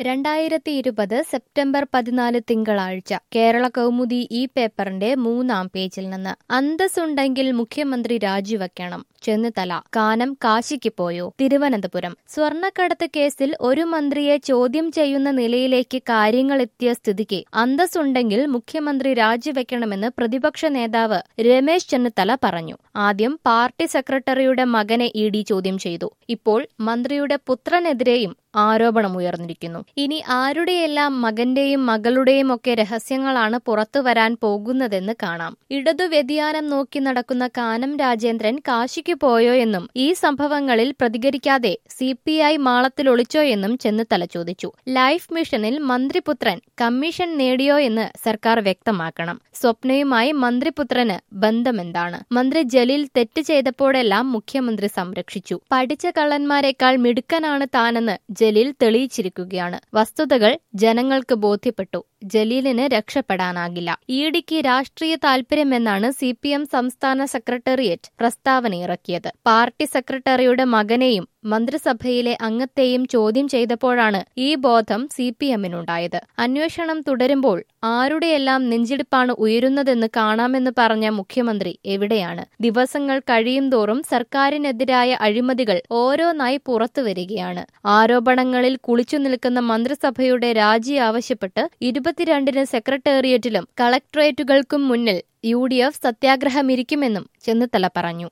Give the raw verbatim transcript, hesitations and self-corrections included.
രണ്ടായിരത്തി ഇരുപത് സെപ്റ്റംബർ പതിനാല് തിങ്കളാഴ്ച കേരള കൗമുദി ഈ പേപ്പറിന്റെ മൂന്നാം പേജിൽ നിന്ന് അന്തസ്സുണ്ടെങ്കിൽ മുഖ്യമന്ത്രി രാജിവെക്കണം. ചെന്നിത്തല കാനം കാശിക്ക് പോയോ? തിരുവനന്തപുരം സ്വർണ്ണക്കടത്ത് കേസിൽ ഒരു മന്ത്രിയെ ചോദ്യം ചെയ്യുന്ന നിലയിലേക്ക് കാര്യങ്ങളെത്തിയ സ്ഥിതിക്ക് അന്തസ്സുണ്ടെങ്കിൽ മുഖ്യമന്ത്രി രാജിവെക്കണമെന്ന് പ്രതിപക്ഷ നേതാവ് രമേശ് ചെന്നിത്തല പറഞ്ഞു. ആദ്യം പാർട്ടി സെക്രട്ടറിയുടെ മകനെ ഇ ഡി ചോദ്യം ചെയ്തു. ഇപ്പോൾ മന്ത്രിയുടെ പുത്രനെതിരെയും ആരോപണമുയർന്നിരിക്കുന്നു. ഇനി ആരുടെയെല്ലാം മകന്റെയും മകളുടെയും ഒക്കെ രഹസ്യങ്ങളാണ് പുറത്തുവരാൻ പോകുന്നതെന്ന് കാണാം. ഇടതു വ്യതിയാനം നോക്കി നടക്കുന്ന കാനം രാജേന്ദ്രൻ കാശിക്ക് പോയോ എന്നും ഈ സംഭവങ്ങളിൽ പ്രതികരിക്കാതെ സി പി ഐ മാളത്തിലൊളിച്ചോ എന്നും ചെന്നിത്തല ചോദിച്ചു. ലൈഫ് മിഷനിൽ മന്ത്രിപുത്രൻ കമ്മീഷൻ നേടിയോ എന്ന് സർക്കാർ വ്യക്തമാക്കണം. സ്വപ്നയുമായി മന്ത്രിപുത്രന് ബന്ധമെന്താണ്? മന്ത്രി ജലീൽ തെറ്റ് ചെയ്തപ്പോഴെല്ലാം മുഖ്യമന്ത്രി സംരക്ഷിച്ചു. പഠിച്ച കള്ളന്മാരെക്കാൾ മിടുക്കനാണ് താനെന്ന് ജലീൽ തെളിയിച്ചിരിക്കുകയാണ്. വസ്തുതകൾ ജനങ്ങൾക്ക് ബോധ്യപ്പെട്ടു. ജലീലിന് രക്ഷപ്പെടാനാകില്ല. ഇ ഡിക്ക് രാഷ്ട്രീയ താൽപര്യമെന്നാണ് സി പി എം സംസ്ഥാന സെക്രട്ടേറിയറ്റ് പ്രസ്താവനയിറക്കിയത്. പാർട്ടി സെക്രട്ടറിയുടെ മകനെയും മന്ത്രിസഭയിലെ അംഗത്തെയും ചോദ്യം ചെയ്തപ്പോഴാണ് ഈ ബോധം സി പി എമ്മിനുണ്ടായത്. അന്വേഷണം തുടരുമ്പോൾ ആരുടെയെല്ലാം നെഞ്ചിടിപ്പാണ് ഉയരുന്നതെന്ന് കാണാമെന്ന് പറഞ്ഞ മുഖ്യമന്ത്രി എവിടെയാണ്? ദിവസങ്ങൾ കഴിയുംതോറും സർക്കാരിനെതിരായ അഴിമതികൾ ഓരോന്നായി പുറത്തുവരികയാണ്. ആരോപണങ്ങളിൽ കുളിച്ചു നിൽക്കുന്ന മന്ത്രിസഭയുടെ രാജി ആവശ്യപ്പെട്ട് ഇരുപത്തിരണ്ടിന് സെക്രട്ടേറിയറ്റിലും കളക്ടറേറ്റുകൾക്കും മുന്നിൽ യു ഡി എഫ് സത്യാഗ്രഹമിരിക്കുമെന്നും ചെന്നിത്തല പറഞ്ഞു.